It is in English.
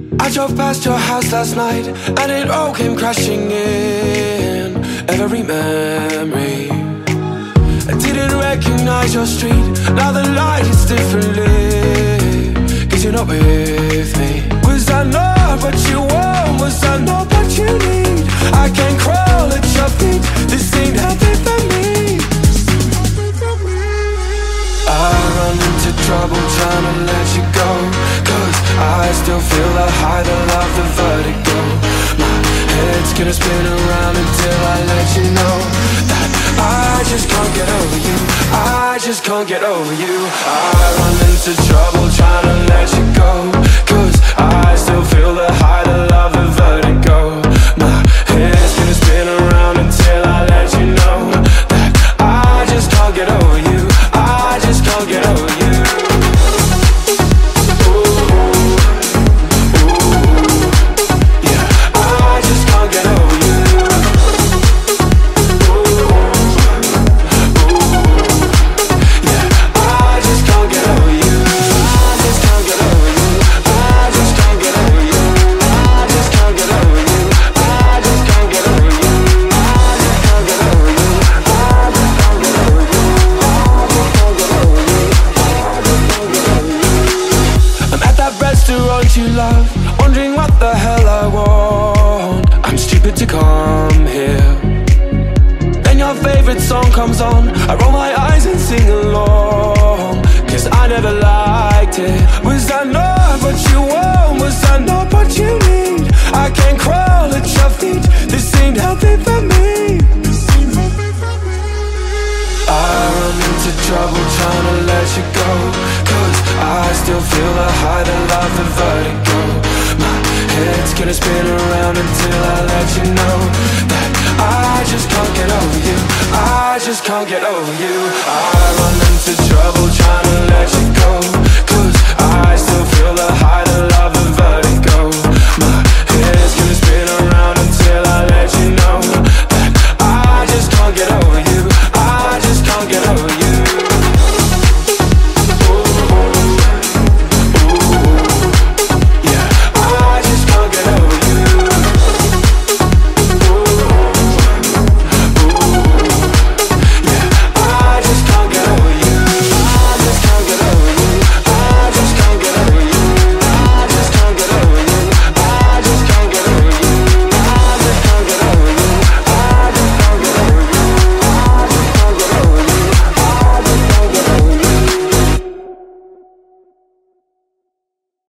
I drove past your house last night and it all came crashing in. Every memory, I didn't recognize your street. Now the light is differently, 'cause you're not with me. Was I not what you want? Was I not what you need? I can't crawl at your feet. This ain't healthy for me. I run into trouble trying to let you go, 'cause I still feel the high, the love, the vertigo. My head's gonna spin around until I let you know that I just can't get over you. I just can't get over you. I run into trouble trying to let you go, 'cause I still feel the high, the love, the vertigo. My head's gonna spin around until I let you know that I just can't get over you. I just can't get over you. You love, wondering what the hell I want. I'm stupid to come here. Then your favorite song comes on, I roll my eyes and sing along, 'cause I never liked it. Was I not what you want? Was I not what you need? I can't crawl at your feet. This ain't healthy for me. I run into trouble trying to let you go, 'cause I still feel the high, the love, the vertigo. My head's gonna spin around until I let you know that I just can't get over you. I just can't get over you. I run into trouble trying to let you go,